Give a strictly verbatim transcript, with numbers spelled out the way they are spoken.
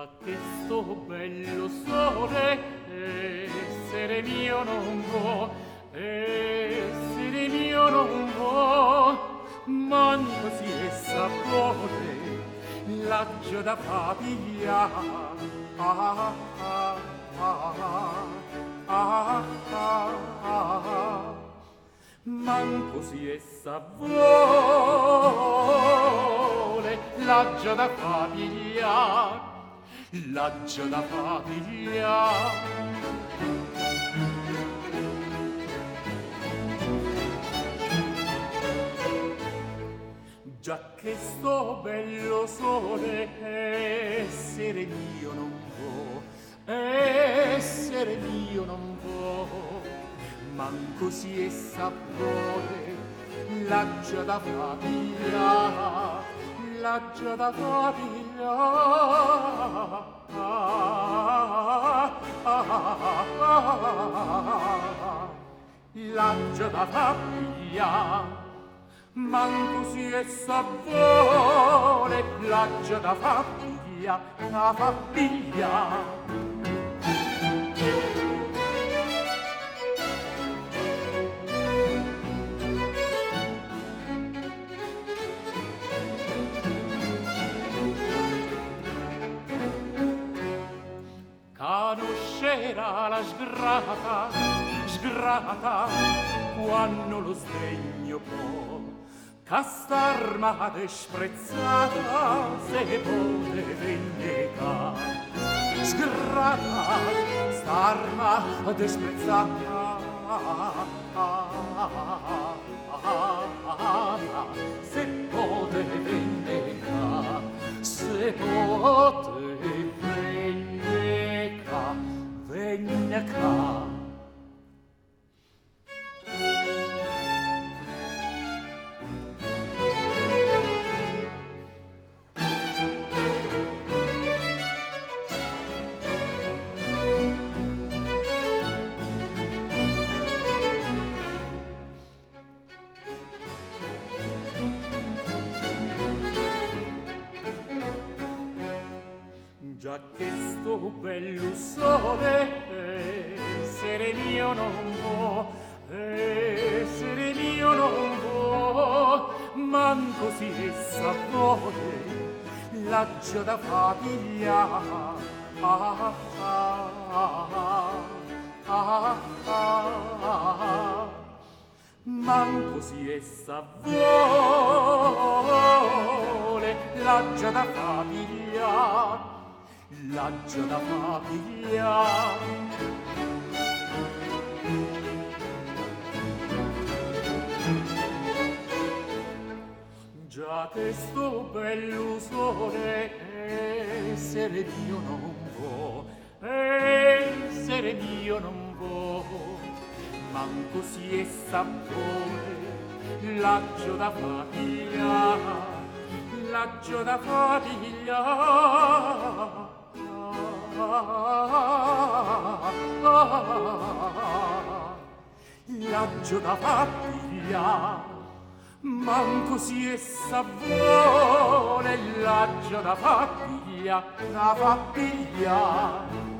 Già che sto bello sole, essere mio non può, essere mio non può, manco si è sapore, l'aggio da papiglia. Ah, ah, ah, ah, ah, ah, manco si è sapore, l'aggio da papiglia. L'aggio da papiglia. Già che sto bello sole, essere mio non può, essere mio non può, manco si è sapore, l'aggio da papiglia, l'aggio da papiglia. L'aggio da papiglia, manco si è sapore, l'aggio da papiglia, da papiglia. Conoscerà la sgrata, sgrata, quando lo sdegno può, c'st'arma desprezzata se pote vendicà. Sgrata, st'arma desprezzata, se pote vendicà, se pote vendicà, vendicà. Già che sto bello sole, essere mio non può, essere mio non può, manco si è sapore, l'aggio da papiglia. Ah, ah, ah, ah, ah, manco si è sapore, l'aggio da papiglia, l'aggio da papiglia. Già che sto bello sole, essere mio non può, essere mio non può, manco si è sapore, l'aggio da papiglia, l'aggio da papiglia. L'aggio da papiglia, manco si è sapore, l'aggio da papiglia, da papiglia.